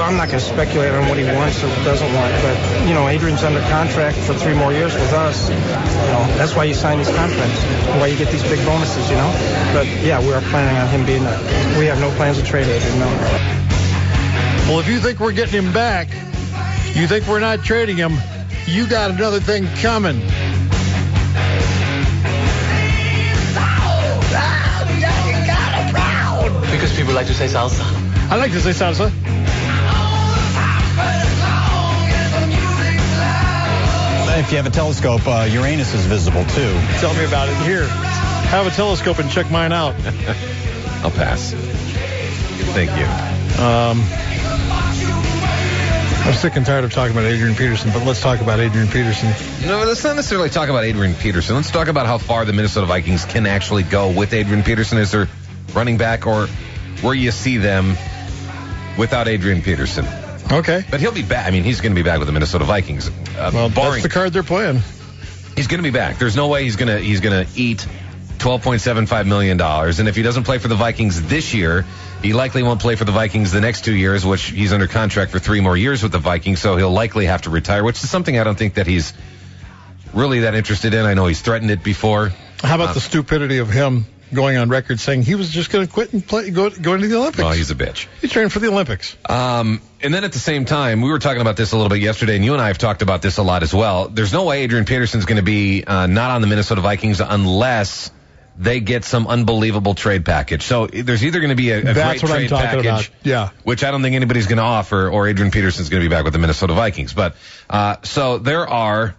I'm not going to speculate on what he wants or doesn't want, but, Adrian's under contract for 3 more years with us. That's why you sign these contracts, why you get these big bonuses, But, yeah, we are planning on him being there. We have no plans to trade Adrian, no. Well, if you think we're getting him back, you think we're not trading him, you got another thing coming. Because people like to say salsa. I like to say salsa. If you have a telescope, Uranus is visible, too. Tell me about it. Here, have a telescope and check mine out. I'll pass. Thank you. I'm sick and tired of talking about Adrian Peterson, but let's talk about Adrian Peterson. No, let's not necessarily talk about Adrian Peterson. Let's talk about how far the Minnesota Vikings can actually go with Adrian Peterson as their running back, or where you see them without Adrian Peterson. Okay. But he'll be back. I mean, he's going to be back with the Minnesota Vikings. That's the card they're playing. He's going to be back. There's no way he's going to eat $12.75 million. And if he doesn't play for the Vikings this year, he likely won't play for the Vikings the next 2 years, which he's under contract for 3 more years with the Vikings, so he'll likely have to retire, which is something I don't think that he's really that interested in. I know he's threatened it before. How about the stupidity of him going on record saying he was just going to quit and go into the Olympics? Well, he's a bitch. He's training for the Olympics. And then at the same time, we were talking about this a little bit yesterday, and you and I have talked about this a lot as well. There's no way Adrian Peterson's going to be not on the Minnesota Vikings unless they get some unbelievable trade package. So there's either going to be a great trade package, about. Yeah, which I don't think anybody's going to offer, or Adrian Peterson's going to be back with the Minnesota Vikings. But so there are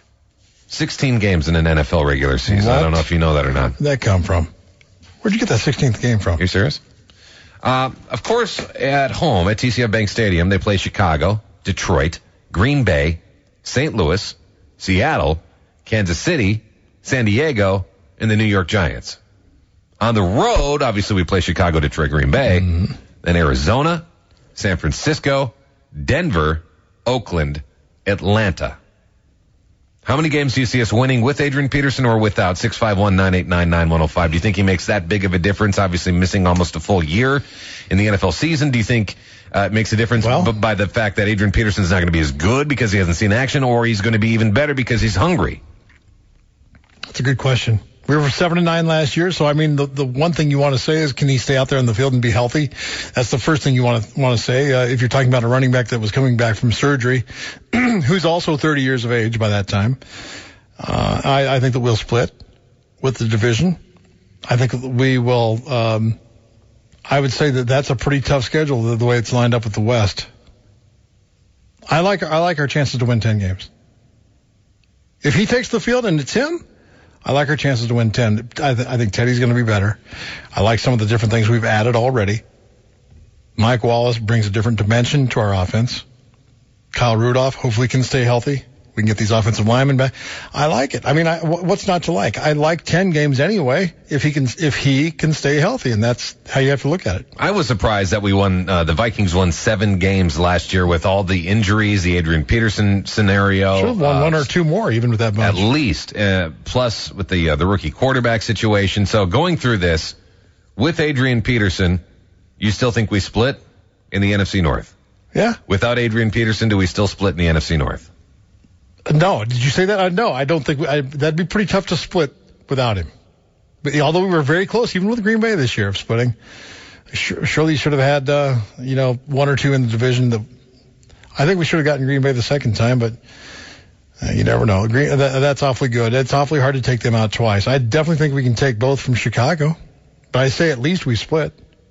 16 games in an NFL regular season. What? I don't know if you know that or not. Where'd that come from? Where'd you get that 16th game from? Are you serious? Of course, at home at TCF Bank Stadium, they play Chicago, Detroit, Green Bay, St. Louis, Seattle, Kansas City, San Diego, and the New York Giants. On the road, obviously, we play Chicago, Detroit, Green Bay, then Arizona, San Francisco, Denver, Oakland, Atlanta. How many games do you see us winning with Adrian Peterson or without? 651-989-9105. Do you think he makes that big of a difference? Obviously missing almost a full year in the NFL season. Do you think it makes a difference by the fact that Adrian Peterson's not going to be as good because he hasn't seen action, or he's going to be even better because he's hungry? That's a good question. We were 7-9 last year, so I mean, the one thing you want to say is, can he stay out there on the field and be healthy? That's the first thing you want to say. If you're talking about a running back that was coming back from surgery, who's also 30 years of age by that time, I think that we'll split with the division. I think we will. I would say that that's a pretty tough schedule the way it's lined up with the West. I like our chances to win 10 games. If he takes the field and it's him, I like our chances to win 10. I think Teddy's going to be better. I like some of the different things we've added already. Mike Wallace brings a different dimension to our offense. Kyle Rudolph hopefully can stay healthy. We can get these offensive linemen back. I like it. I mean, what's not to like? I like 10 games anyway if he can stay healthy, and that's how you have to look at it. I was surprised that we won. The Vikings won 7 games last year with all the injuries, the Adrian Peterson scenario. Should have won 1 or 2 more, even with that bunch. At least, plus with the rookie quarterback situation. So going through this with Adrian Peterson, you still think we split in the NFC North? Yeah. Without Adrian Peterson, do we still split in the NFC North? No. Did you say that? No, I don't think that'd be pretty tough to split without him. But although we were very close, even with Green Bay this year of splitting, surely you should have had 1 or 2 in the division. I think we should have gotten Green Bay the second time, but you never know. That's awfully good. It's awfully hard to take them out twice. I definitely think we can take both from Chicago, but I say at least we split.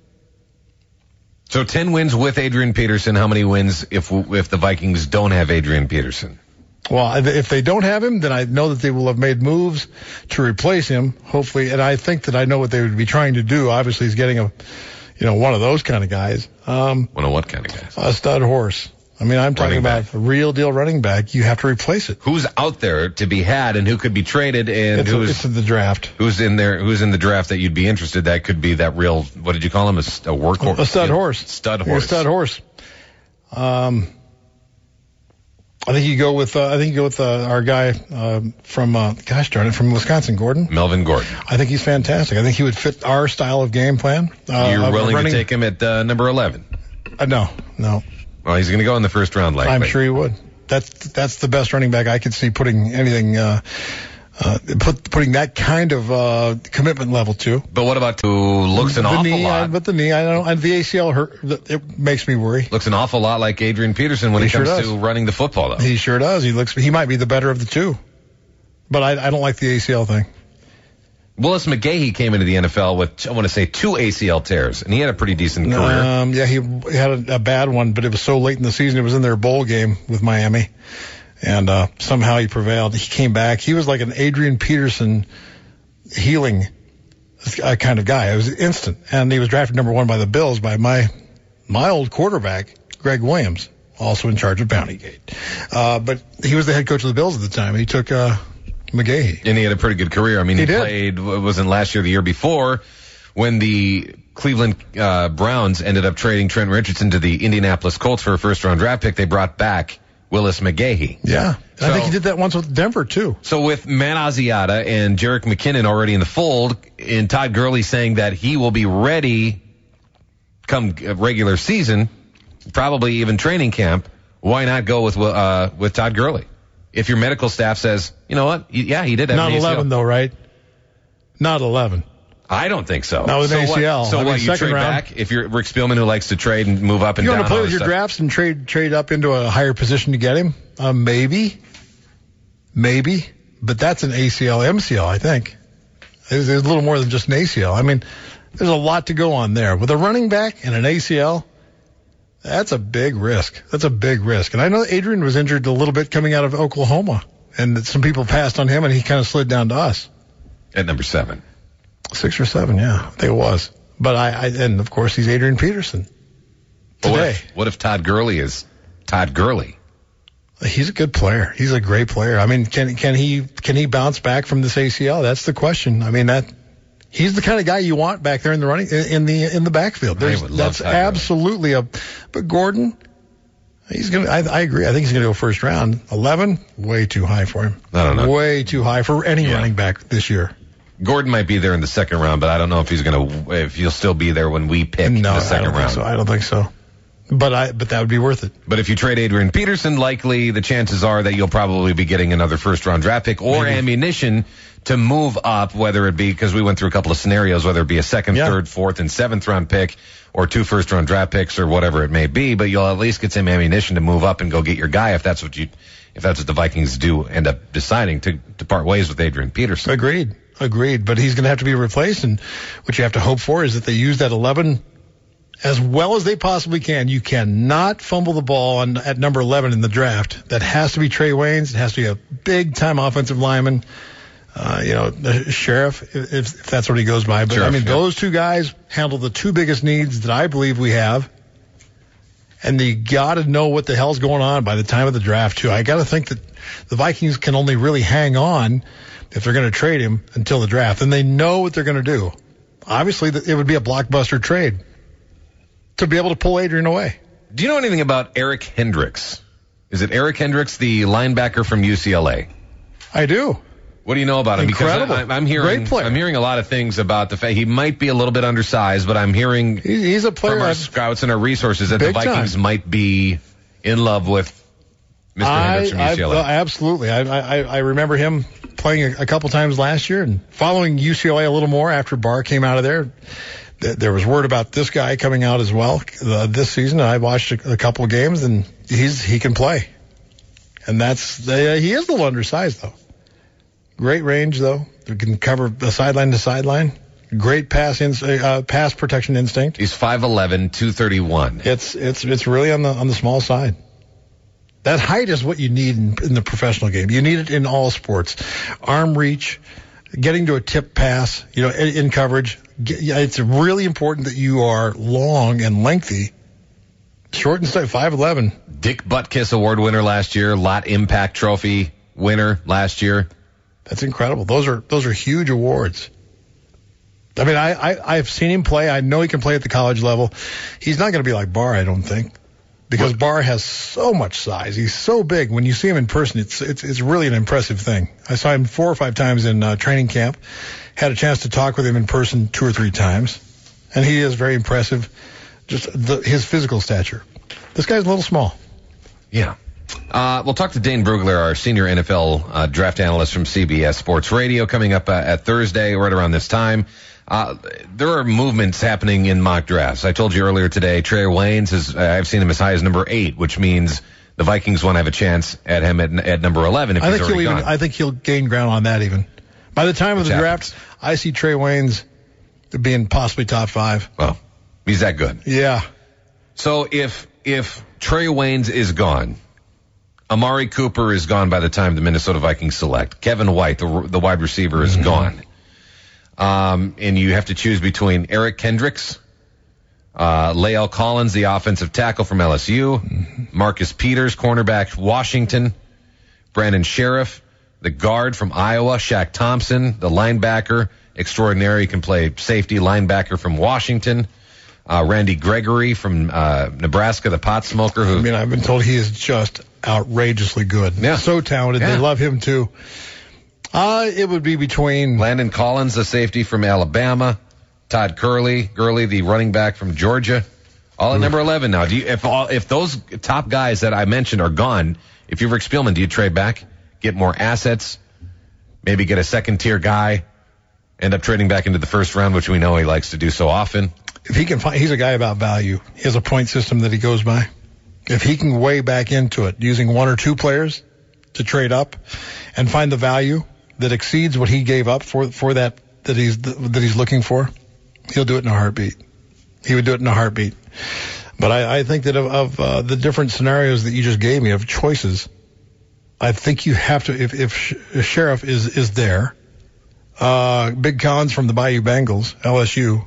So 10 wins with Adrian Peterson. How many wins if the Vikings don't have Adrian Peterson? Well, if they don't have him, then I know that they will have made moves to replace him, hopefully. And I think that I know what they would be trying to do. Obviously, he's getting one of those kind of guys. One of what kind of guys? A stud horse. I mean, I'm talking about a real deal running back. You have to replace it. Who's out there to be had and who could be traded, and it's in the draft. Who's in there? Who's in the draft that you'd be interested? That could be that real. What did you call him? A workhorse. A stud horse. Stud horse. A stud horse. I think you go with our guy from Wisconsin, Gordon. Melvin Gordon. I think he's fantastic. I think he would fit our style of game plan. You're willing to take him at number 11? No. Well, he's going to go in the first round, likely. I'm sure he would. That's the best running back I could see putting anything, putting that kind of commitment level to. But what about who looks an awful lot? But the knee, I don't know. And the ACL hurt. It makes me worry. Looks an awful lot like Adrian Peterson when it comes to running the football, though. He sure does. He might be the better of the two. But I don't like the ACL thing. Willis McGahee came into the NFL with, I want to say, 2 ACL tears, and he had a pretty decent career. Yeah, he had a bad one, but it was so late in the season. It was in their bowl game with Miami, and somehow he prevailed. He came back. He was like an Adrian Peterson healing kind of guy. It was instant, and he was drafted number 1 by the Bills by my old quarterback, Greg Williams, also in charge of Bounty Gate. But he was the head coach of the Bills at the time, and he took McGahee. And he had a pretty good career. I mean, he played, wasn't last year, the year before, when the Cleveland Browns ended up trading Trent Richardson to the Indianapolis Colts for a first-round draft pick. They brought back Willis McGahee. Yeah. I think he did that once with Denver, too. So with Matt Asiata and Jerick McKinnon already in the fold, and Todd Gurley saying that he will be ready come regular season, probably even training camp, why not go with Todd Gurley? If your medical staff says, you know what, yeah, he did have Not an ACL. 11, though, right? Not 11. I don't think so. Not with ACL. So what, you trade round. back? If you're Rick Spielman, who likes to trade and move up and you down. You want to play with your drafts and trade up into a higher position to get him? Maybe. But that's an ACL, MCL, I think. There's a little more than just an ACL. I mean, there's a lot to go on there. With a running back and an ACL, that's a big risk. And I know Adrian was injured a little bit coming out of Oklahoma, and some people passed on him, and he kind of slid down to us. At number 7. 6 or 7, yeah, I think it was. But and of course, he's Adrian Peterson. Today. What if Todd Gurley is Todd Gurley? He's a good player. He's a great player. I mean, can he bounce back from this ACL? That's the question. I mean, he's the kind of guy you want back there in the running in the backfield. That's absolutely but Gordon, he's gonna. I agree. I think he's gonna go first round. 11, way too high for him. I don't know. Way too high for any running back this year. Gordon might be there in the second round, but I don't know if he'll still be there when we pick the second round. I don't think so. But that would be worth it. But if you trade Adrian Peterson, likely the chances are that you'll probably be getting another first-round draft pick or ammunition to move up, whether it be, because we went through a couple of scenarios, whether it be a second, third, fourth, and 7th-round pick or 2 first-round draft picks or whatever it may be, but you'll at least get some ammunition to move up and go get your guy if that's what the Vikings do end up deciding to part ways with Adrian Peterson. Agreed. But he's going to have to be replaced, and what you have to hope for is that they use that 11 as well as they possibly can. You cannot fumble the ball at number 11 in the draft. That has to be Trey Waynes. It has to be a big-time offensive lineman. The sheriff, if that's what he goes by. But, sheriff, those two guys handle the 2 biggest needs that I believe we have. And you got to know what the hell's going on by the time of the draft, too. I got to think that the Vikings can only really hang on if they're going to trade him until the draft. And they know what they're going to do. Obviously, it would be a blockbuster trade to be able to pull Adrian away. Do you know anything about Eric Hendricks? Is it Eric Hendricks, the linebacker from UCLA? I do. What do you know about him? Incredible. Because I'm hearing, great player. I'm hearing a lot of things about the fact he might be a little bit undersized, but I'm hearing he's a player from our scouts and our resources that the Vikings might be in love with Mr. Hendricks from UCLA. Absolutely. I remember him playing a couple times last year and following UCLA a little more after Barr came out of there. There was word about this guy coming out as well this season. I watched a couple of games, and he can play. And he is a little undersized, though. Great range, though. He can cover the sideline to sideline. Great pass protection instinct. He's 5'11", 231. It's really on the small side. That height is what you need in the professional game. You need it in all sports. Arm reach, getting to a tip pass, in coverage. It's really important that you are long and lengthy. Short and straight, 5'11". Dick Butkus Award winner last year. Lot Impact Trophy winner last year. That's incredible. Those are huge awards. I mean, I've seen him play. I know he can play at the college level. He's not going to be like Barr, I don't think, because Barr has so much size. He's so big. When you see him in person, it's really an impressive thing. I saw him 4 or 5 times in training camp. Had a chance to talk with him in person 2 or 3 times, and he is very impressive. Just his physical stature. This guy's a little small. Yeah. We'll talk to Dane Brugler, our senior NFL draft analyst from CBS Sports Radio, coming up at Thursday, right around this time. There are movements happening in mock drafts. I told you earlier today, Trey Waynes I've seen him as high as number 8, which means the Vikings want to have a chance at him at number 11 if he's already gone. I think he'll gain ground on that even. By the time of the draft, I see Trey Waynes being possibly top 5. Well, he's that good. Yeah. So if Trey Waynes is gone, Amari Cooper is gone by the time the Minnesota Vikings select. Kevin White, the wide receiver, is gone. And you have to choose between Eric Kendricks, Lael Collins, the offensive tackle from LSU, Marcus Peters, cornerback, Washington, Brandon Sheriff, the guard from Iowa, Shaq Thompson, the linebacker extraordinary, he can play safety, linebacker from Washington, Randy Gregory from Nebraska, the pot smoker. I've been told he is just outrageously good. Yeah. So talented. Yeah. They love him too. It would be between Landon Collins, the safety from Alabama, Todd Gurley, the running back from Georgia, all at number 11 now. If those top guys that I mentioned are gone, if you're Rick Spielman, do you trade back, get more assets, maybe get a second-tier guy, end up trading back into the first round, which we know he likes to do so often? If he can find, he's a guy about value. He has a point system that he goes by. If he can weigh back into it using 1 or 2 players to trade up and find the value that exceeds what he gave up for that he's looking for, he'll do it in a heartbeat. He would do it in a heartbeat. But I think that of the different scenarios that you just gave me of choices, I think you have to, if Sheriff is there, Big Collins from the Bayou Bengals, LSU,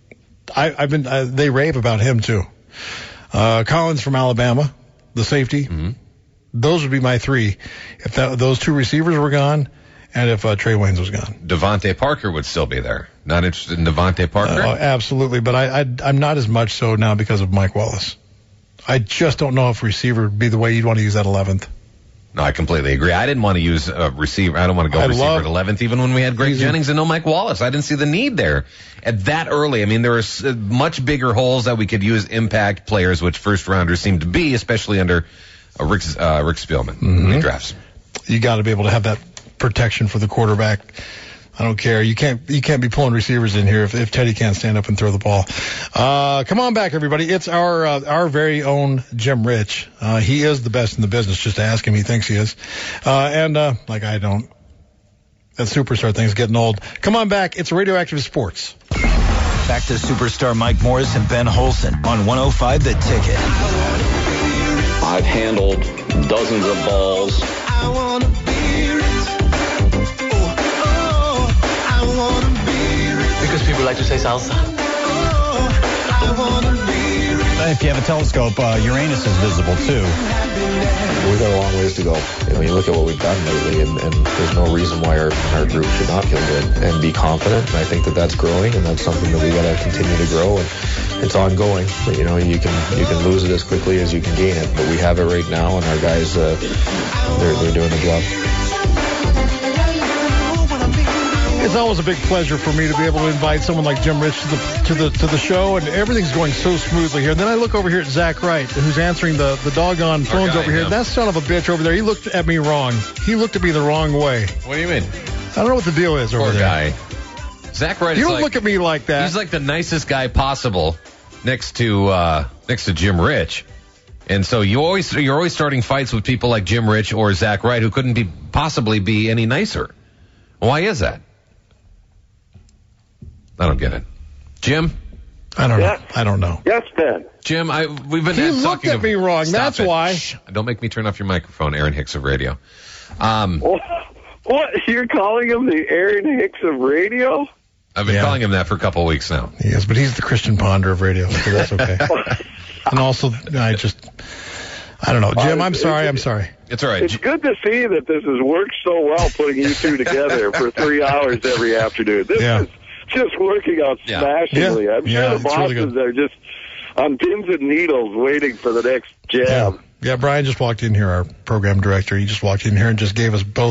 they rave about him too. Collins from Alabama, the safety. Mm-hmm. Those would be my 3. If those 2 receivers were gone, and if Trey Waynes was gone. Devontae Parker would still be there. Not interested in Devontae Parker? Absolutely, but I'm not as much so now because of Mike Wallace. I just don't know if receiver would be the way you'd want to use that 11th. No, I completely agree. I didn't want to use a receiver. I don't want to go receiver at 11th, even when we had Greg Jennings and no Mike Wallace. I didn't see the need there at that early. There were much bigger holes that we could use impact players, which first-rounders seem to be, especially under Rick Spielman when he drafts. You got to be able to have that protection for the quarterback. I don't care. You can't be pulling receivers in here if Teddy can't stand up and throw the ball. Come on back, everybody. It's our very own Jim Rich. He is the best in the business. Just ask him. He thinks he is. Like I don't. That superstar thing's getting old. Come on back. It's Radioactive Sports. Back to superstar Mike Morris and Ben Holson on 105 The Ticket. I've handled dozens of balls. Because people like to say salsa. If you have a telescope, Uranus is visible too. We've got a long ways to go. You look at what we've done lately, and there's no reason why our group should not feel good and be confident. And I think that that's growing, and that's something that we got to continue to grow. And it's ongoing. But, you can lose it as quickly as you can gain it. But we have it right now, and our guys, they're doing the job. It's always a big pleasure for me to be able to invite someone like Jim Rich to the show, and everything's going so smoothly here. And then I look over here at Zach Wright, who's answering the doggone phones over here. That son of a bitch over there, he looked at me wrong. He looked at me the wrong way. What do you mean? I don't know what the deal is over there. Poor guy. Zach Wright. You don't look at me like that. He's like the nicest guy possible next to Jim Rich. And so you're always starting fights with people like Jim Rich or Zach Wright, who couldn't possibly be any nicer. Why is that? I don't get it. Jim? I don't know. I don't know. Yes, Ben. Jim, we've been talking. He looked at me wrong. That's why. Shh. Don't make me turn off your microphone, Aaron Hicks of Radio. What? You're calling him the Aaron Hicks of Radio? I've been calling him that for a couple of weeks now. Yes, but he's the Christian Ponder of radio, so that's okay. And also, I don't know. Jim, I'm sorry. It's all right. It's good to see that this has worked so well, putting you two together for 3 hours every afternoon. This is just working out smashingly. I'm sure the bosses are just on pins and needles waiting for the next jab. Yeah, Brian just walked in here, our program director. He just walked in here and just gave us both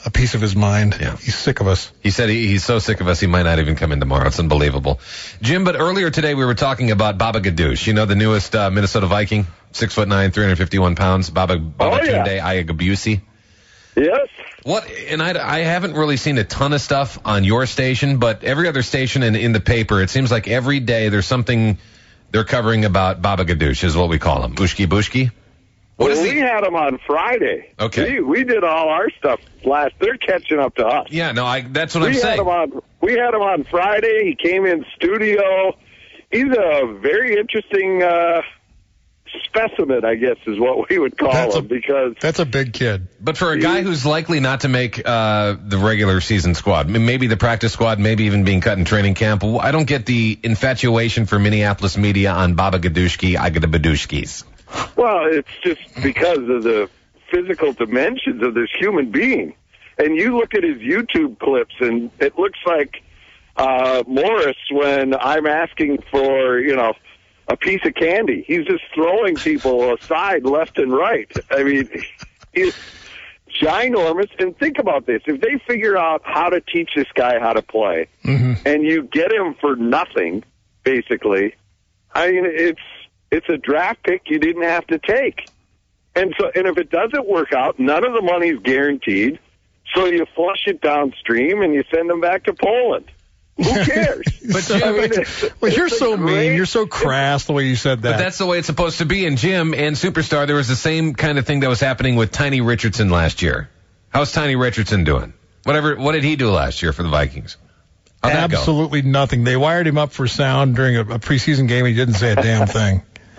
a piece of his mind. Yeah. He's sick of us. He said he's so sick of us he might not even come in tomorrow. It's unbelievable. Jim, but earlier today we were talking about Baba Gadoush. You know, the newest Minnesota Viking, 6'9", 351 pounds, Baba Tunde Ayagabusi. Yes. What? And I haven't really seen a ton of stuff on your station, but every other station in the paper, it seems like every day there's something they're covering about Baba Gadoush, is what we call him. Ushki Bushki? We had him on Friday. Okay. We did all our stuff last. They're catching up to us. Yeah, no, that's what I'm saying. We had him on Friday. He came in studio. He's a very interesting specimen, I guess, is what we would call him, because that's a big kid. But for a guy who's likely not to make the regular season squad, maybe the practice squad, maybe even being cut in training camp, I don't get the infatuation for Minneapolis media on Baba Gadoushki, Agadabadushkis. Well, it's just because of the physical dimensions of this human being. And you look at his YouTube clips, and it looks like Morris when I'm asking for, a piece of candy. He's just throwing people aside left and right. I mean, he's ginormous. And think about this. If they figure out how to teach this guy how to play, and you get him for nothing, basically, I mean, it's a draft pick you didn't have to take. And if it doesn't work out, none of the money's guaranteed. So you flush it downstream and you send them back to Poland. Who cares? But Jim, you're so mean. You're so crass the way you said that. But that's the way it's supposed to be. And Jim and Superstar, there was the same kind of thing that was happening with Tiny Richardson last year. How's Tiny Richardson doing? What did he do last year for the Vikings? How'd that go? Absolutely nothing. They wired him up for sound during a preseason game. He didn't say a damn thing.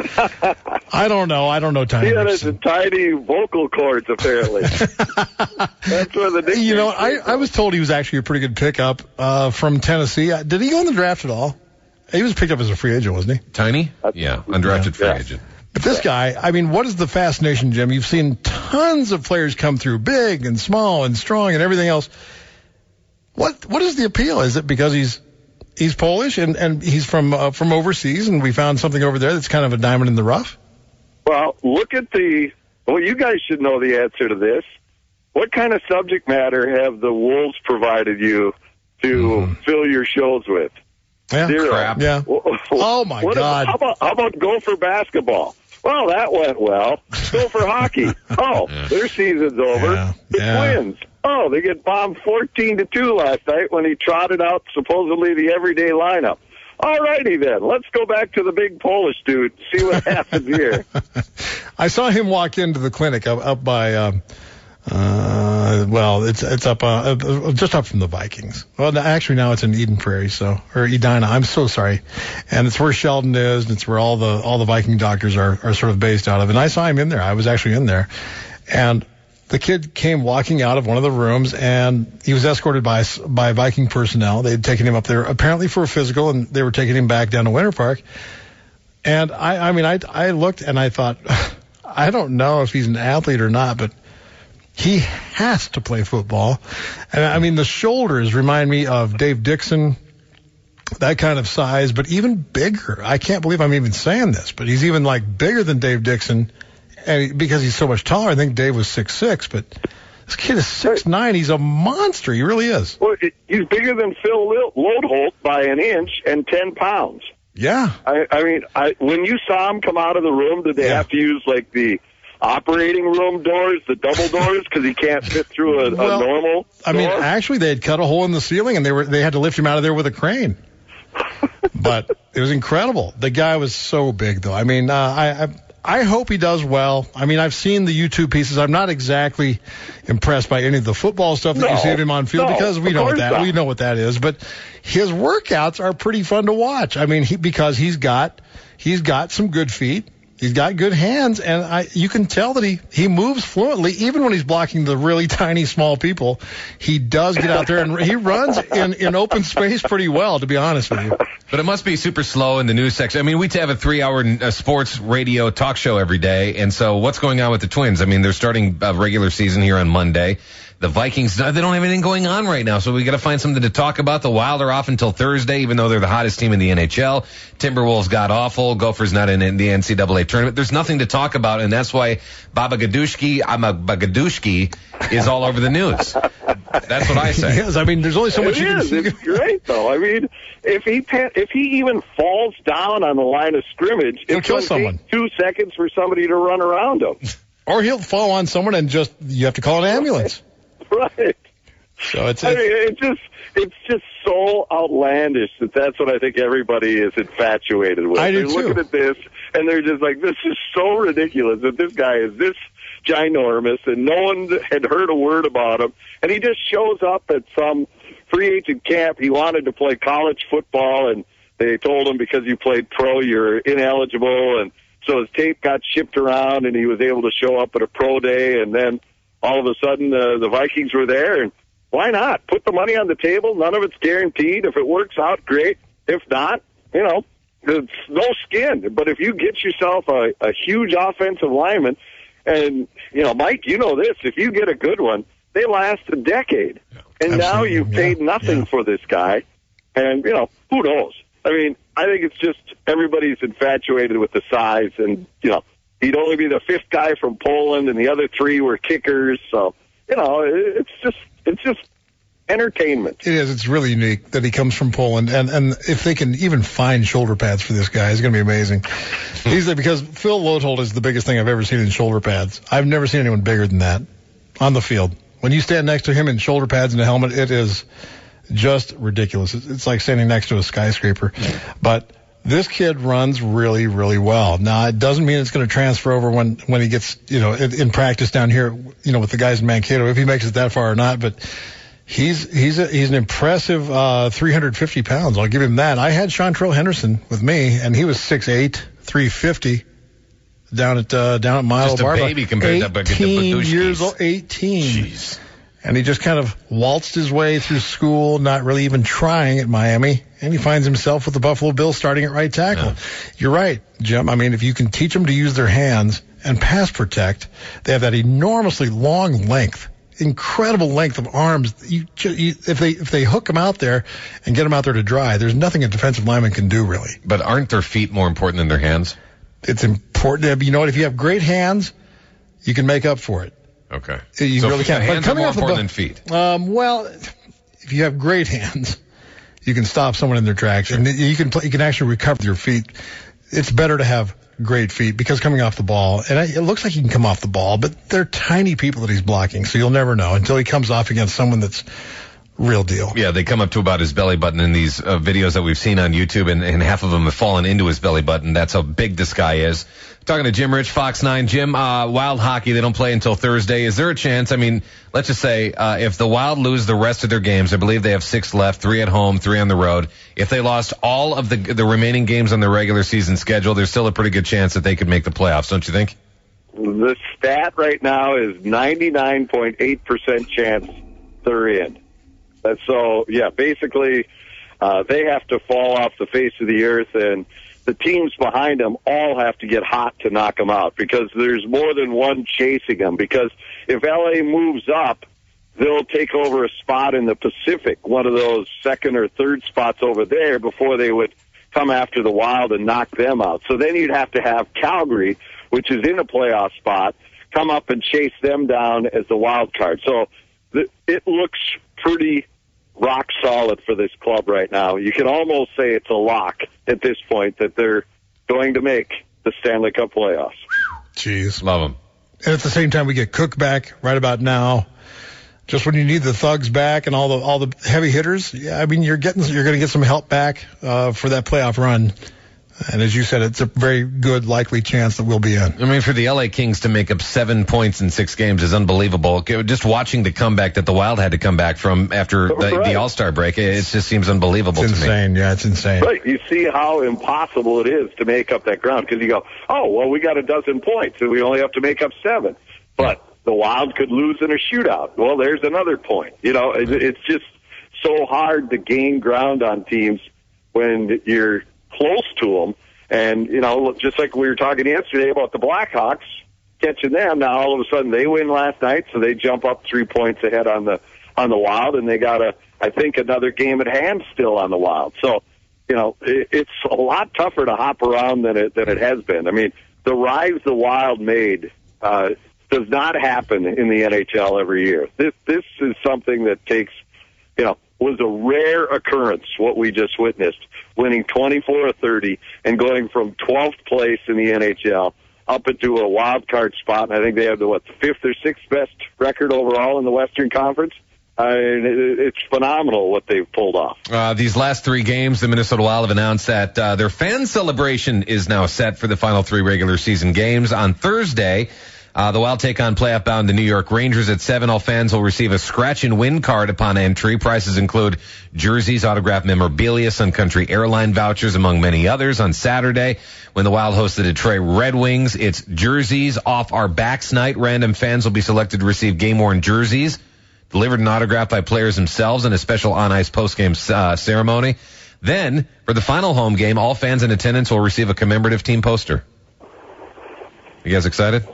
I don't know Tiny Richardson. He had tiny vocal cords, apparently. That's where the nickname I was told he was actually a pretty good pickup from Tennessee. Did he go in the draft at all? He was picked up as a free agent, wasn't he? Tiny? Yeah, undrafted free agent. But this guy, I mean, what is the fascination, Jim? You've seen tons of players come through, big and small and strong and everything else. What is the appeal? Is it because he's Polish and he's from overseas, and we found something over there that's kind of a diamond in the rough? Well, you guys should know the answer to this. What kind of subject matter have the Wolves provided you to fill your shows with? Yeah, Zero. Crap. Yeah. Oh my God. How about Gopher basketball? Well, that went well. Gopher hockey. Oh, their season's over. The Twins. Oh, they get bombed 14-2 last night when he trotted out supposedly the everyday lineup. All righty then. Let's go back to the big Polish dude, see what happens here. I saw him walk into the clinic up by, it's up, just up from the Vikings. Well, actually now it's in Eden Prairie, or Edina. I'm so sorry. And it's where Sheldon is, and it's where all the Viking doctors are sort of based out of. And I saw him in there. I was actually in there. And the kid came walking out of one of the rooms, and he was escorted by Viking personnel. They had taken him up there apparently for a physical, and they were taking him back down to Winter Park. And I looked and I thought, I don't know if he's an athlete or not, but he has to play football. And I mean, the shoulders remind me of Dave Dixon, that kind of size, but even bigger. I can't believe I'm even saying this, but he's even bigger than Dave Dixon. And because he's so much taller, I think Dave was 6'6", but this kid is 6'9". He's a monster. He really is. Well, he's bigger than Phil Lodeholt by an inch and 10 pounds. Yeah. I mean, when you saw him come out of the room, did they have to use the operating room doors, the double doors, because he can't fit through a normal door? I mean, actually, they had cut a hole in the ceiling, and they had to lift him out of there with a crane. But it was incredible. The guy was so big, though. I mean, I hope he does well. I mean, I've seen the YouTube pieces. I'm not exactly impressed by any of the football stuff that you see of him on field because we know what that is. But his workouts are pretty fun to watch. I mean, because he's got some good feet. He's got good hands, and you can tell that he moves fluently. Even when he's blocking the really tiny, small people, he does get out there and he runs in open space pretty well, to be honest with you. But it must be super slow in the news section. I mean, we have a 3-hour sports radio talk show every day. And so what's going on with the Twins? I mean, they're starting a regular season here on Monday. The Vikings, they don't have anything going on right now, so we got to find something to talk about. The Wild are off until Thursday, even though they're the hottest team in the NHL. Timberwolves got awful. Gophers not in the NCAA tournament. There's nothing to talk about, and that's why Baba Gadushki is all over the news. That's what I say. Yes, I mean, there's only so much you can see. It's great, though. I mean, if he even falls down on the line of scrimmage, he'll kill someone. 2 seconds for somebody to run around him. Or he'll fall on someone and you have to call an ambulance. Right. So it's just so outlandish that's what I think everybody is infatuated with. They're looking at this and they're just like, this is so ridiculous that this guy is this ginormous and no one had heard a word about him. And he just shows up at some free agent camp. He wanted to play college football and they told him because you played pro, you're ineligible. And so his tape got shipped around and he was able to show up at a pro day, and then all of a sudden, the Vikings were there, and why not? Put the money on the table. None of it's guaranteed. If it works out, great. If not, it's no skin. But if you get yourself a huge offensive lineman, and, Mike, you know this, if you get a good one, they last a decade. And Absolutely. Now you've paid nothing for this guy, and, who knows? I mean, I think it's just everybody's infatuated with the size, and, he'd only be the fifth guy from Poland, and the other three were kickers. So, it's just entertainment. It is. It's really unique that he comes from Poland, and if they can even find shoulder pads for this guy, it's going to be amazing. Because Phil Lodeholt is the biggest thing I've ever seen in shoulder pads. I've never seen anyone bigger than that on the field. When you stand next to him in shoulder pads and a helmet, it is just ridiculous. It's like standing next to a skyscraper. But this kid runs really, really well. Now, it doesn't mean it's going to transfer over when he gets, in practice down here, with the guys in Mankato, if he makes it that far or not. But he's an impressive 350 pounds. I'll give him that. I had Chantrell Henderson with me, and he was 6'8", 350 down at Mile Just a Barba. baby compared to 18 years old, 18. Jeez. And he just kind of waltzed his way through school, not really even trying at Miami. And he finds himself with the Buffalo Bills starting at right tackle. Yeah. You're right, Jim. I mean, if you can teach them to use their hands and pass protect, they have that enormously long length, incredible length of arms. If they hook them out there and get them out there to dry, there's nothing a defensive lineman can do, really. But aren't their feet more important than their hands? It's important. You know what? If you have great hands, you can make up for it. Okay. You so really can. Hands are more important than feet. Well, if you have great hands, you can stop someone in their tracks, and you can actually recover your feet. It's better to have great feet because coming off the ball, and it looks like he can come off the ball, but they're tiny people that he's blocking, so you'll never know until he comes off against someone that's real deal. Yeah, they come up to about his belly button in these videos that we've seen on YouTube, and half of them have fallen into his belly button. That's how big this guy is. Talking to Jim Rich, Fox 9. Jim, Wild hockey, they don't play until Thursday. Is there a chance, I mean, let's just say, if the Wild lose the rest of their games, I believe they have 6 left, 3 at home, 3 on the road. If they lost all of the remaining games on their regular season schedule, there's still a pretty good chance that they could make the playoffs, don't you think? The stat right now is 99.8% chance they're in. So, yeah, basically, they have to fall off the face of the earth, and the teams behind them all have to get hot to knock them out because there's more than one chasing them. Because if LA moves up, they'll take over a spot in the Pacific, one of those second or third spots over there before they would come after the Wild and knock them out. So then you'd have to have Calgary, which is in a playoff spot, come up and chase them down as the wild card. So it looks pretty rock solid for this club right now. You can almost say it's a lock at this point that they're going to make the Stanley Cup playoffs. Jeez. Love them. And at the same time, we get Cook back right about now. Just when you need the thugs back and all the heavy hitters, yeah, I mean, you're going to get some help back for that playoff run. And as you said, it's a very good, likely chance that we'll be in. I mean, for the LA Kings to make up 7 points in 6 games is unbelievable. Just watching the comeback that the Wild had to come back from after the All-Star break, it just seems unbelievable to me. It's insane. Yeah, it's insane. Right. You see how impossible it is to make up that ground because you go, oh, well, we got a dozen points and we only have to make up 7. But the Wild could lose in a shootout. Well, there's another point. You know, it's just so hard to gain ground on teams when you're close to them. And, just like we were talking yesterday about the Blackhawks catching them, now all of a sudden they win last night, so they jump up 3 points ahead on the Wild, and they got I think another game at hand still on the Wild. So, it's a lot tougher to hop around than it has been. I mean, the rise the Wild made does not happen in the NHL every year. This is something that takes, was a rare occurrence, what we just witnessed, winning 24 of 30 and going from 12th place in the NHL up into a wild card spot. And I think they have the 5th or 6th best record overall in the Western Conference. It's phenomenal what they've pulled off. These last 3 games, the Minnesota Wild have announced that their fan celebration is now set for the final 3 regular season games. On Thursday, the Wild take on playoff-bound the New York Rangers at 7. All fans will receive a scratch-and-win card upon entry. Prizes include jerseys, autographed memorabilia, Sun Country Airline vouchers, among many others. On Saturday, when the Wild host the Detroit Red Wings, it's Jerseys Off Our Backs night. Random fans will be selected to receive game-worn jerseys, delivered and autographed by players themselves in a special on-ice post-game ceremony. Then, for the final home game, all fans in attendance will receive a commemorative team poster. You guys excited?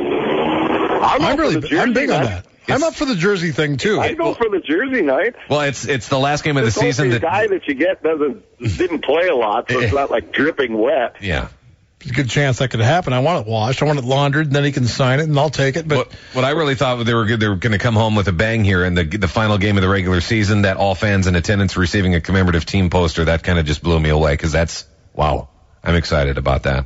I'm big on that. I'm up for the jersey thing too. I'd go for the jersey night. Well, it's the last game of the season. The guy that you get didn't play a lot, so it's not like dripping wet. Yeah. There's a good chance that could happen. I want it washed. I want it laundered, and then he can sign it, and I'll take it. But what I really thought they were going to come home with a bang here in the final game of the regular season, that all fans in attendance receiving a commemorative team poster, that kind of just blew me away because that's, wow. I'm excited about that.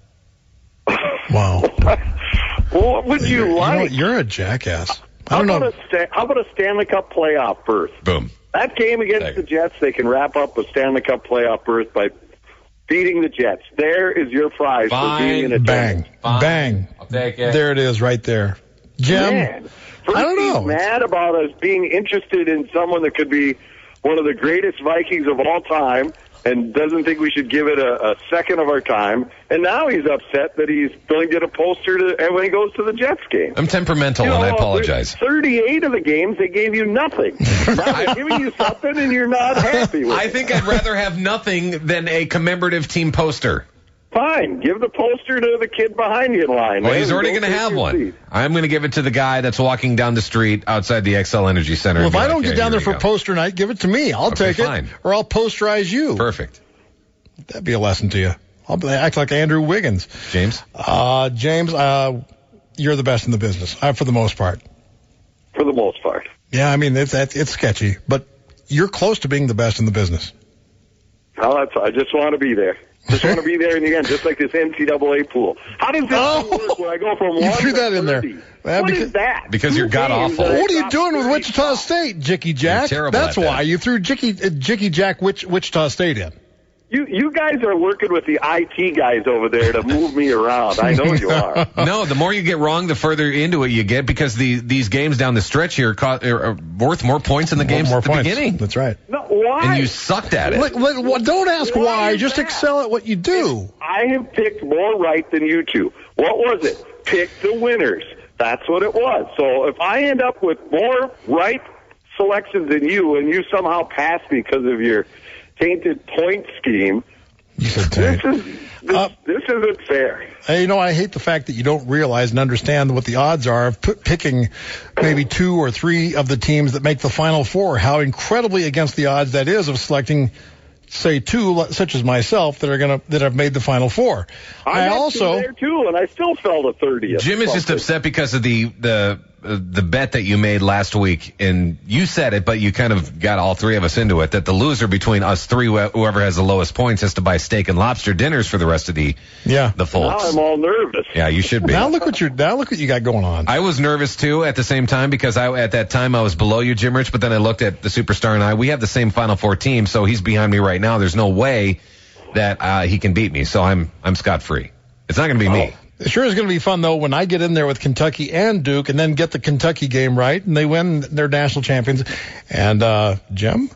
Wow. Well, what would you like? You're a jackass. I don't know. How about a Stanley Cup playoff berth? Boom. That game against the Jets, they can wrap up a Stanley Cup playoff berth by beating the Jets. There is your prize for being in a bang. Bang. I'll take it. There it is right there. Jim, Man, I don't know. He's mad about us being interested in someone that could be one of the greatest Vikings of all time and doesn't think we should give it a second of our time. And now he's upset that he's going to get a poster when he goes to the Jets game. I'm temperamental, and I apologize. 38 of the games, they gave you nothing. Now they're giving you something, and you're not happy with it. I think I'd rather have nothing than a commemorative team poster. Fine. Give the poster to the kid behind you in line. Well, he's already going to have one. Seat. I'm going to give it to the guy that's walking down the street outside the XL Energy Center. Well, if I don't get down there for poster night, give it to me. I'll take it. Or I'll posterize you. Perfect. That'd be a lesson to you. I'll act like Andrew Wiggins. James? James, you're the best in the business, for the most part. For the most part. Yeah, I mean, it's sketchy, but you're close to being the best in the business. Well, I just want to be there. Just want to be there in the end, just like this NCAA pool. How does this work when I go from 1 to 30? You threw that in there. What is that? Because you're god-awful. What are you doing with Wichita State, Jicky Jack? You're terrible. That's why you threw Jicky Jack Wichita State in. You guys are working with the IT guys over there to move me around. I know you are. No, the more you get wrong, the further into it you get, because these games down the stretch here are worth more points than the games at the beginning. That's right. No, why? And you sucked at it. Don't ask why. Just excel at what you do. I have picked more right than you two. What was it? Pick the winners. That's what it was. So if I end up with more right selections than you, and you somehow pass me because of your tainted point scheme, this isn't fair. Hey, I hate the fact that you don't realize and understand what the odds are of picking maybe 2 or 3 of the teams that make the Final Four. How incredibly against the odds that is of selecting, say, 2, such as myself, that have made the Final Four. I also there too, and I still fell to 30th. Jim is just upset because of the bet that you made last week, and you said it, but you kind of got all 3 of us into it, that the loser between us 3, whoever has the lowest points, has to buy steak and lobster dinners for the rest of the folks. Now I'm all nervous. Yeah, you should be. Now look what you got going on. I was nervous too at the same time, because at that time I was below you, Jim Rich, but then I looked at the Superstar and I. We have the same Final Four team, so he's behind me right now. There's no way that he can beat me, so I'm scot-free. It's not going to be me. It sure is going to be fun, though, when I get in there with Kentucky and Duke and then get the Kentucky game right, and they win their national champions. And, Jim?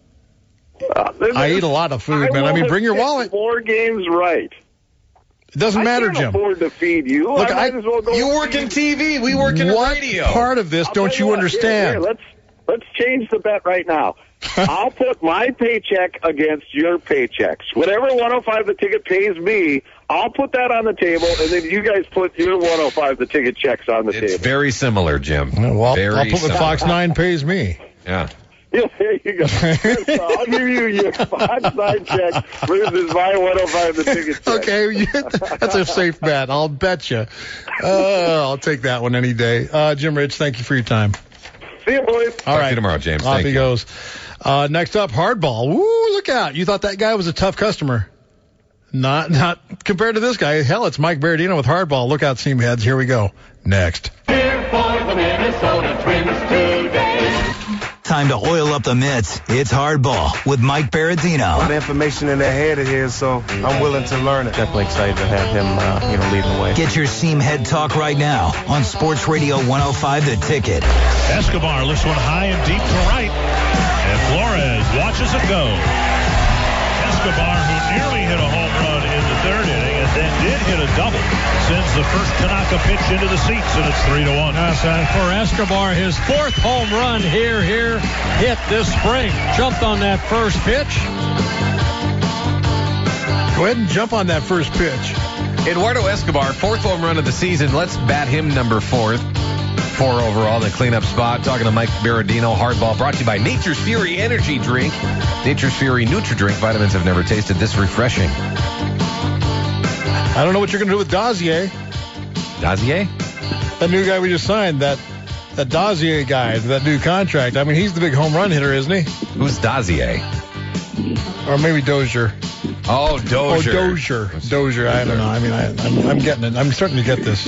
I eat a lot of food, man. I mean, bring your wallet. 4 games right. It doesn't matter, Jim. I can't afford to feed you. Look, I might as well go. You work in TV. We work in radio. What part of this don't you understand? let's change the bet right now. I'll put my paycheck against your paychecks. Whatever 105 the ticket pays me, I'll put that on the table, and then you guys put your 105 the ticket checks on the table. It's very similar, Jim. Well, very I'll put what Fox 9 pays me. Yeah. Yeah, there you go. So I'll give you your Fox 9 check versus my 105 the ticket check. Okay, that's a safe bet. I'll bet you. I'll take that one any day. Jim Rich, thank you for your time. See you, boys. All right. Talk to you tomorrow, James. Off Thank he you. goes. Next up, Hardball. Woo, look out. You thought that guy was a tough customer. Not compared to this guy. Hell, it's Mike Berardino with Hardball. Look out, seam heads. Here we go. Next. Here for the Minnesota Twins today. Time to oil up the mitts. It's Hardball with Mike Berardino. A lot of information in their head here, so I'm willing to learn it. Definitely excited to have him, leading the way. Get your seam head talk right now on Sports Radio 105 The Ticket. Escobar lifts one high and deep to right, and Flores watches it go. Escobar, who nearly hit a home run in the third inning and then did hit a double, sends the first Tanaka pitch into the seats, and it's 3-1. For Escobar, his fourth home run here, hit this spring. Jumped on that first pitch. Go ahead and jump on that first pitch. Eduardo Escobar, fourth home run of the season. Let's bat him number 4 overall, the cleanup spot. Talking to Mike Berardino. Hardball brought to you by Nature's Fury Energy Drink. Nature's Fury Nutri-Drink. Vitamins have never tasted this refreshing. I don't know what you're going to do with Dozier. Dozier? That new guy we just signed, that Dozier guy, that new contract. I mean, he's the big home run hitter, isn't he? Who's Dozier? Or maybe Dozier. Oh, Dozier. Dozier. I don't know. I mean, I'm getting it. I'm starting to get this.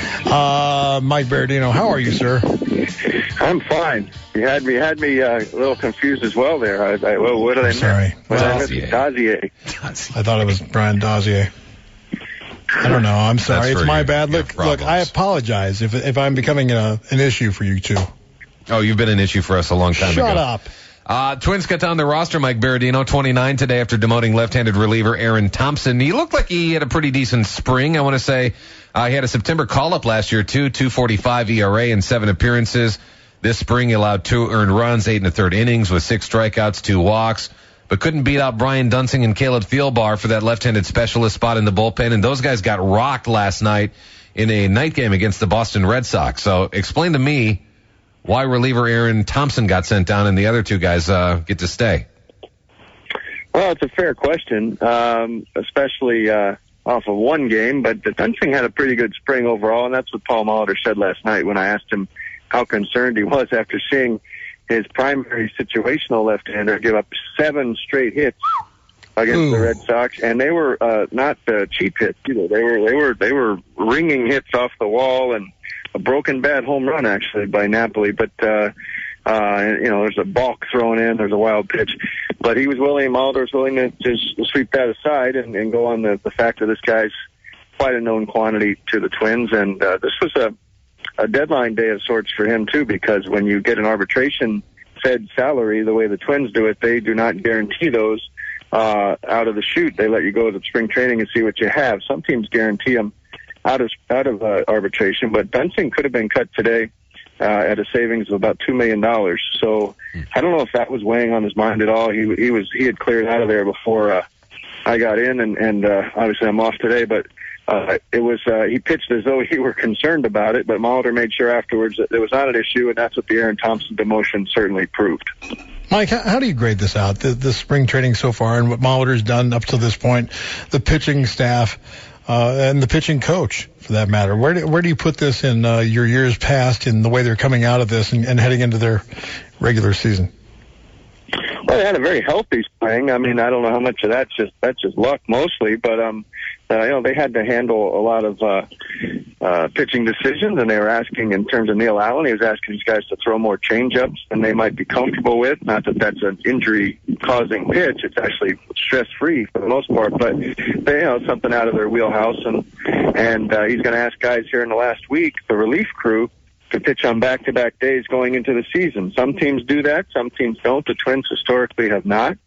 Mike Berardino, how are you, sir? I'm fine. You had me a little confused as well there. What did I miss? Sorry. Dozier. I thought it was Brian Dozier. I don't know. I'm sorry. It's my bad. Look, I apologize if I'm becoming an issue for you two. Oh, you've been an issue for us a long time ago. Shut up. Twins got on the roster, Mike Berardino, 29 today after demoting left-handed reliever Aaron Thompson. He looked like he had a pretty decent spring. I want to say he had a September call-up last year, too, 2.45 ERA in 7 appearances. This spring, he allowed 2 earned runs, 8 1/3 innings with 6 strikeouts, 2 walks, but couldn't beat out Brian Dunsing and Caleb Thielbar for that left-handed specialist spot in the bullpen, and those guys got rocked last night in a night game against the Boston Red Sox. So explain to me why reliever Aaron Thompson got sent down and the other 2 guys get to stay. Well, it's a fair question, especially off of one game, but Dunsing had a pretty good spring overall, and that's what Paul Molitor said last night when I asked him how concerned he was after seeing his primary situational left-hander give up 7 straight hits against the Red Sox, and they were not cheap hits either. They were ringing hits off the wall and a broken bad home run actually by Napoli, but there's a balk thrown in, there's a wild pitch, but Molitor was willing to just sweep that aside and go on the fact that this guy's quite a known quantity to the Twins, and this was a deadline day of sorts for him too, because when you get an arbitration fed salary the way the Twins do it, they do not guarantee those out of the chute. They let you go to spring training and see what you have. Some teams guarantee them out of arbitration, but Dunsing could have been cut today at a savings of about $2 million. So I don't know if that was weighing on his mind at all. He had cleared out of there before I got in, and obviously I'm off today, but he pitched as though he were concerned about it, but Molitor made sure afterwards that it was not an issue, and that's what the Aaron Thompson demotion certainly proved. Mike, how do you grade this out, the spring training so far and what Molitor's done up to this point, the pitching staff, and the pitching coach, for that matter? Where do you put this in your years past in the way they're coming out of this and heading into their regular season? Well, they had a very healthy spring. I mean, I don't know how much of that's just luck mostly, but they had to handle a lot of pitching decisions, and they were asking, in terms of Neil Allen, he was asking these guys to throw more changeups than they might be comfortable with. Not that that's an injury-causing pitch; it's actually stress-free for the most part. But it's something out of their wheelhouse, and he's going to ask guys here in the last week, the relief crew, to pitch on back-to-back days going into the season. Some teams do that, some teams don't. The Twins historically have not.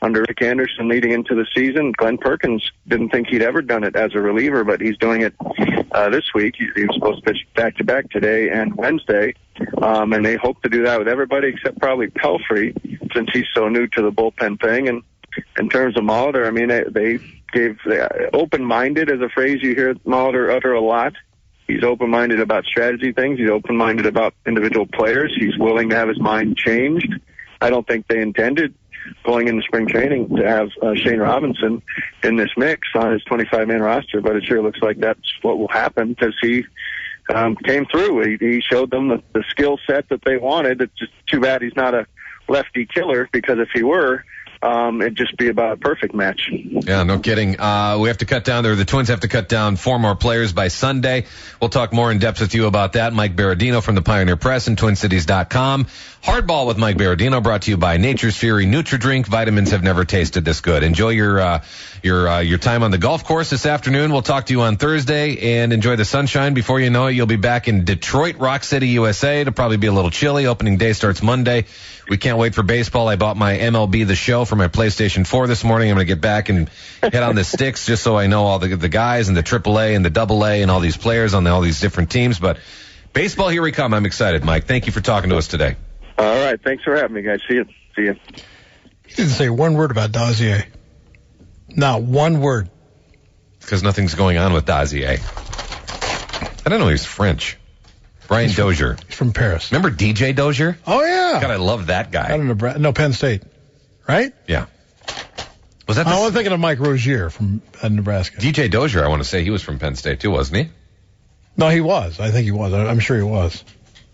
under Rick Anderson leading into the season. Glenn Perkins didn't think he'd ever done it as a reliever, but he's doing it this week. He was supposed to pitch back-to-back today and Wednesday, and they hope to do that with everybody except probably Pelfrey, since he's so new to the bullpen thing. And in terms of Molitor, I mean, they gave open-minded is a phrase you hear Molitor utter a lot. He's open-minded about strategy things. He's open-minded about individual players. He's willing to have his mind changed. I don't think they intended going into spring training to have Shane Robinson in this mix on his 25-man roster, but it sure looks like that's what will happen because he came through. He showed them the skill set that they wanted. It's just too bad he's not a lefty killer, because if he were, it'd just be about a perfect match. Yeah, no kidding. We have to cut down there. The Twins have to cut down 4 more players by Sunday. We'll talk more in depth with you about that. Mike Berardino from the Pioneer Press and TwinCities.com. Hardball with Mike Berardino, brought to you by Nature's Fury NutriDrink. Vitamins have never tasted this good. Enjoy your time on the golf course this afternoon. We'll talk to you on Thursday, and enjoy the sunshine. Before you know it, you'll be back in Detroit, Rock City, USA. It'll probably be a little chilly. Opening day starts Monday. We can't wait for baseball. I bought my MLB The Show for my PlayStation 4 this morning. I'm going to get back and hit on the sticks just so I know all the guys and the AAA and the AA and all these players on all these different teams. But baseball, here we come. I'm excited, Mike. Thank you for talking to us today. All right. Thanks for having me, guys. See you. He didn't say one word about Dazier. Not one word. Because nothing's going on with Dazier. I don't know. He's French. Brian Dozier. He's from Paris. Remember DJ Dozier? Oh, yeah. God, I love that guy. Out of Nebraska. No, Penn State. Right? Yeah. Was that? I was thinking of Mike Rozier from Nebraska. DJ Dozier, I want to say he was from Penn State too, wasn't he? No, he was. I think he was. I'm sure he was.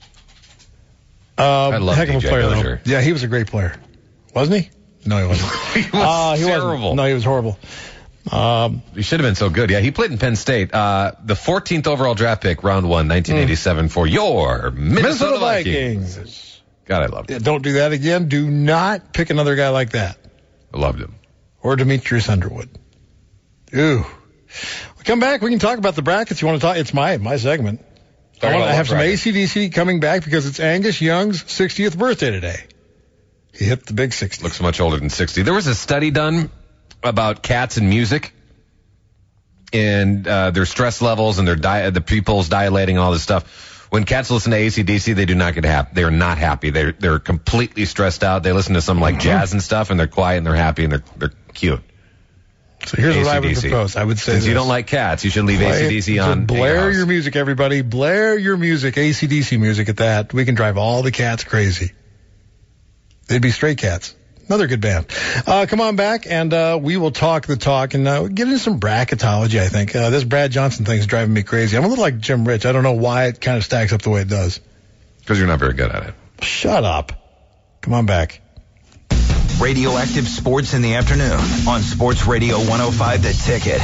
I love heck of a DJ player, Dozier. though. Yeah, he was a great player. Wasn't he? No, he wasn't. He was terrible. Wasn't. No, he was horrible. He should have been so good. Yeah, he played in Penn State. The 14th overall draft pick, round 1, 1987, for your Minnesota Vikings. God, I loved it. Yeah, don't do that again. Do not pick another guy like that. I loved him. Or Demetrius Underwood. Ooh. We come back, we can talk about the brackets. You want to talk? It's my segment. I have some AC/DC coming back because it's Angus Young's 60th birthday today. He hit the big 60. Looks much older than 60. There was a study done about cats and music and their stress levels and the pupils dilating and all this stuff. When cats listen to AC/DC, they do not get happy. They're not happy. They're completely stressed out. They listen to some like jazz and stuff, and they're quiet and they're happy and they're cute. So here's what I would propose. I would say since you don't like cats, you should leave AC/DC on. Blare your music, everybody. Blare your music, AC/DC music at that. We can drive all the cats crazy. They'd be Stray Cats. Another good band. Come on back, and we will talk the talk and get into some bracketology, I think. This Brad Johnson thing's driving me crazy. I'm a little like Jim Rich. I don't know why it kind of stacks up the way it does. Because you're not very good at it. Shut up. Come on back. Radioactive Sports in the afternoon on Sports Radio 105 The Ticket.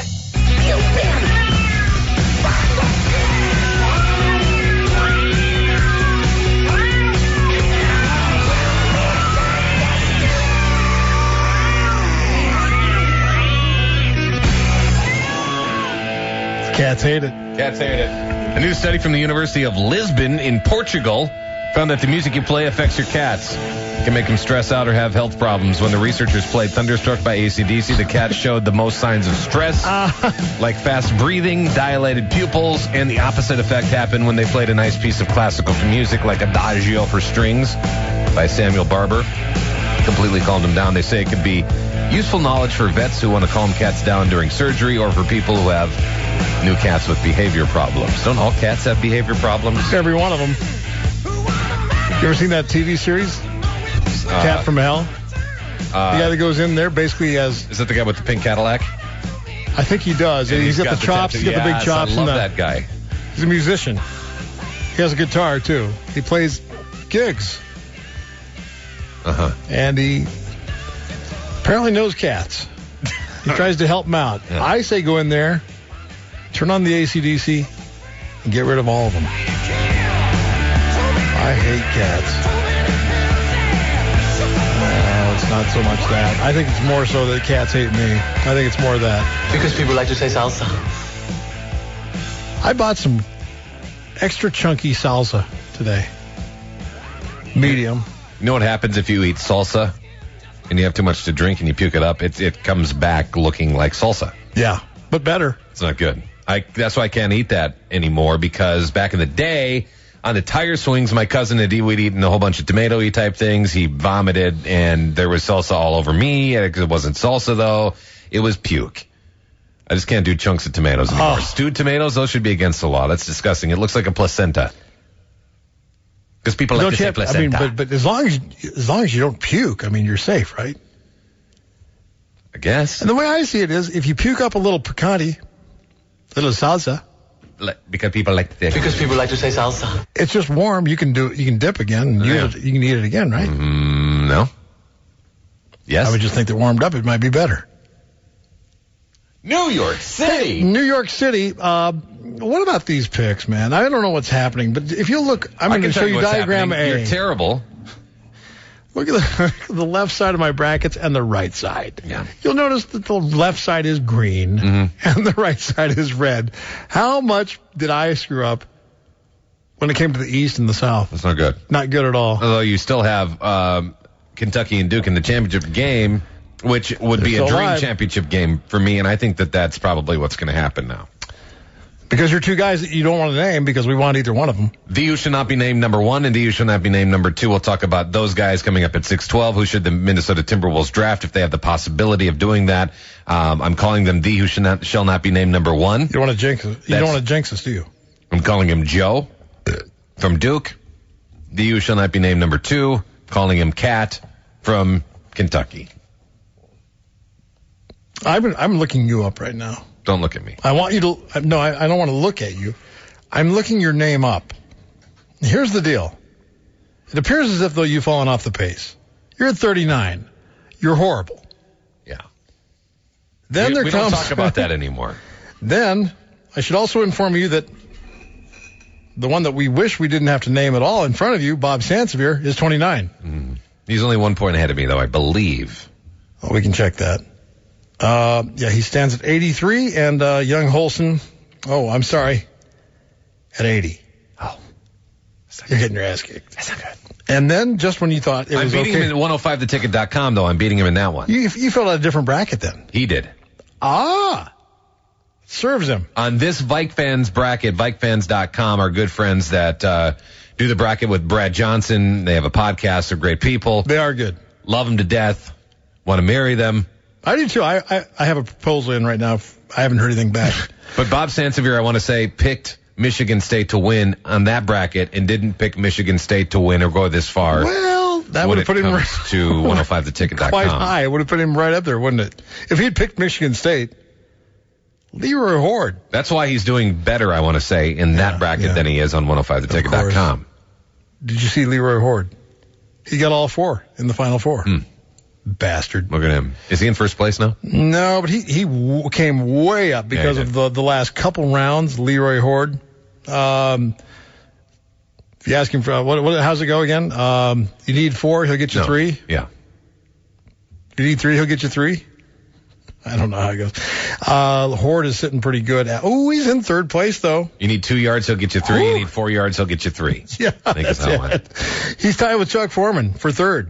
Cats hate it. Cats hate it. A new study from the University of Lisbon in Portugal found that the music you play affects your cats. It can make them stress out or have health problems. When the researchers played Thunderstruck by AC/DC, the cats showed the most signs of stress, like fast breathing, dilated pupils, and the opposite effect happened when they played a nice piece of classical music like Adagio for Strings by Samuel Barber. Completely calmed them down. They say it could be useful knowledge for vets who want to calm cats down during surgery or for people who have new cats with behavior problems. Don't all cats have behavior problems? Every one of them. You ever seen that TV series? Cat from Hell? The guy that goes in there basically has... Is that the guy with the pink Cadillac? I think he does. He's got the chops. He's got the big chops. I love that guy. He's a musician. He has a guitar, too. He plays gigs. And he apparently knows cats. He tries to help them out. Yeah. I say go in there, turn on the AC/DC, and get rid of all of them. I hate cats. No, it's not so much that. I think it's more so that cats hate me. I think it's more that. Because people like to say salsa. I bought some extra chunky salsa today. Medium. You know what happens if you eat salsa and you have too much to drink and you puke it up, it comes back looking like salsa. Yeah, but better. It's not good. That's why I can't eat that anymore, because back in the day, on the tire swings, my cousin had eaten a whole bunch of tomato-y type things. He vomited, and there was salsa all over me. It wasn't salsa, though. It was puke. I just can't do chunks of tomatoes anymore. Stewed tomatoes, those should be against the law. That's disgusting. It looks like a placenta. Because people like to say placenta. I mean, but as long as you don't puke, I mean, you're safe, right? I guess. And the way I see it is, if you puke up a little picante, a little salsa. Because people like to say salsa. It's just warm. You can dip again and use it. You can eat it again, right? No. Yes. I would just think that warmed up, it might be better. New York City. Hey, New York City. What about these picks, man? I don't know what's happening, but if you look, I'm going to show you diagram happening. A. You're terrible. Look at the left side of my brackets and the right side. Yeah. You'll notice that the left side is green and the right side is red. How much did I screw up when it came to the East and the South? That's not good. Not good at all. Although you still have Kentucky and Duke in the championship game, which would be a dream championship game for me, and I think that that's probably what's going to happen now. Because you're two guys that you don't want to name because we want either one of them. DU should not be named number 1, and DU should not be named number 2. We'll talk about those guys coming up at 6:12. Who should the Minnesota Timberwolves draft if they have the possibility of doing that? I'm calling them who shall not be named number 1. You don't want to jinx us. You don't want to jinx us, do you? I'm calling him Joe from Duke. DU shall not be named number 2. Calling him Cat from Kentucky. I'm looking you up right now. Don't look at me. I want you to. No, I don't want to look at you. I'm looking your name up. Here's the deal. It appears as if though you've fallen off the pace. You're at 39. You're horrible. Yeah. Then we don't talk about that anymore. Then I should also inform you that the one that we wish we didn't have to name at all in front of you, Bob Sansevier, is 29. He's only 1 point ahead of me, though, I believe. Oh, we can check that. Yeah, he stands at 83, and young Holson, I'm sorry, at 80. Oh. You're getting your ass kicked. That's not good. And then, just when you thought it was okay. I'm beating him in 105theticket.com, though. I'm beating him in that one. You filled out a different bracket then. He did. Serves him. On this VikeFans bracket, VikeFans.com, our good friends that do the bracket with Brad Johnson. They have a podcast. They're great people. They are good. Love them to death. Want to marry them. I do too. I have a proposal in right now. I haven't heard anything back. But Bob Sansevier, I want to say, picked Michigan State to win on that bracket and didn't pick Michigan State to win or go this far. Well, that would have put him right to 105theticket.com. Quite high. It would have put him right up there, wouldn't it? If he'd picked Michigan State, Leroy Horde. That's why he's doing better, I want to say, in that bracket than he is on 105theticket.com. Did you see Leroy Horde? He got all 4 in the Final Four. Bastard. Look at him. Is he in first place now? No, but he came way up because of the last couple rounds, Leroy Horde. If you ask him for, how's it go again? You need 4, he'll get you 3? Yeah. You need 3, he'll get you 3? I don't know how it goes. Horde is sitting pretty good. He's in third place, though. You need 2 yards, he'll get you 3. You need 4 yards, he'll get you 3. Yeah, I think that's it. He's tied with Chuck Foreman for third.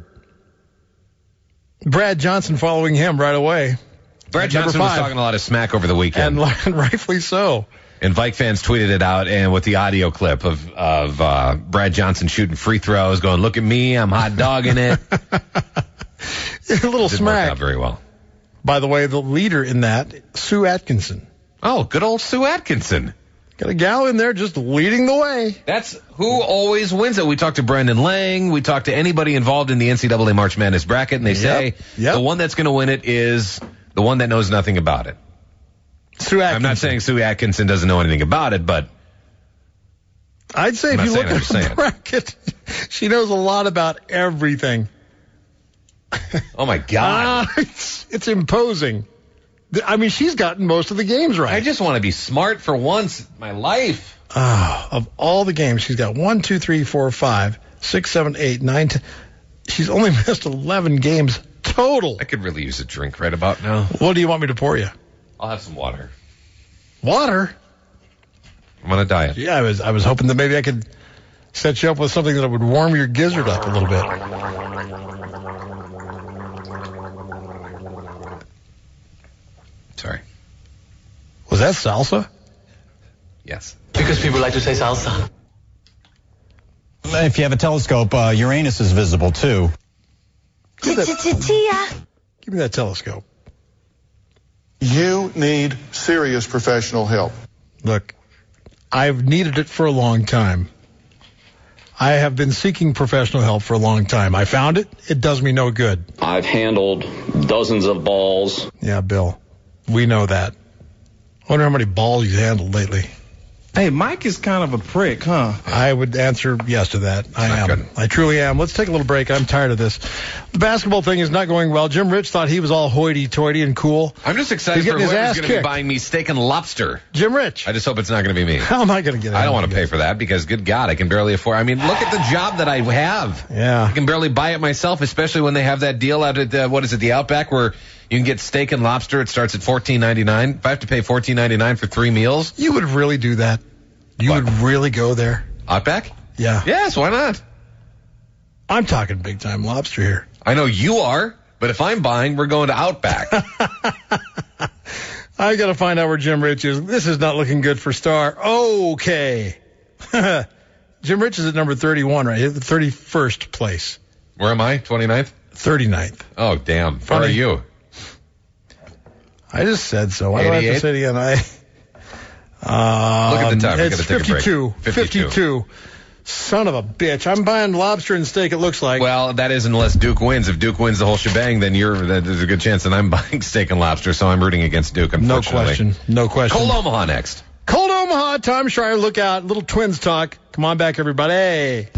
Brad Johnson following him right away. Brad Johnson was talking a lot of smack over the weekend. And rightfully so. And Vike fans tweeted it out, and with the audio clip of Brad Johnson shooting free throws, going, "Look at me, I'm hot dogging it." A little Didn't smack. work out very well. By the way, the leader in that, Sue Atkinson. Oh, good old Sue Atkinson. Got a gal in there just leading the way. That's who always wins it. We talked to Brendan Lang. We talked to anybody involved in the NCAA March Madness bracket, and they say the one that's going to win it is the one that knows nothing about it. Sue Atkinson. I'm not saying Sue Atkinson doesn't know anything about it, but I'd say if you look at the bracket, she knows a lot about everything. Oh, my God. It's imposing. I mean, she's gotten most of the games right. I just want to be smart for once in my life. Of all the games, she's got 1, 2, 3, 4, 5, 6, 7, 8, 9, 10. She's only missed 11 games total. I could really use a drink right about now. What do you want me to pour you? I'll have some water. Water? I'm on a diet. Yeah, I was hoping that maybe I could set you up with something that would warm your gizzard up a little bit. Was that salsa? Yes. Because people like to say salsa. If you have a telescope, Uranus is visible too. Give me that telescope. You need serious professional help. Look, I've needed it for a long time. I have been seeking professional help for a long time. I found it. It does me no good. I've handled dozens of balls. Yeah, Bill. We know that. I wonder how many balls you've handled lately. Hey, Mike is kind of a prick, huh? I would answer yes to that. I am. Good. I truly am. Let's take a little break. I'm tired of this. The basketball thing is not going well. Jim Rich thought he was all hoity-toity and cool. I'm just excited for whoever's going to be buying me steak and lobster. Jim Rich. I just hope it's not going to be me. How am I going to get it? I don't want to pay for that because, good God, I can barely afford. I mean, look at the job that I have. Yeah. I can barely buy it myself, especially when they have that deal out at, the Outback where you can get steak and lobster. It starts at $14.99. If I have to pay $14.99 for 3 meals. You would really do that? You would really go there? Outback? Yeah. Yes, why not? I'm talking big time lobster here. I know you are, but if I'm buying, we're going to Outback. I got to find out where Jim Rich is. This is not looking good for Star. Okay. Jim Rich is at number 31, right? 31st place. Where am I? 29th? 39th. Oh, damn. Where are you? I just said so. Why do I have to say it again? Look at the time. It's 52. Son of a bitch. I'm buying lobster and steak, it looks like. Well, that is unless Duke wins. If Duke wins the whole shebang, then there's a good chance that I'm buying steak and lobster, so I'm rooting against Duke, unfortunately. No question. Cold Omaha next. Cold Omaha, Tom Schreier, look out. Little Twins talk. Come on back, everybody.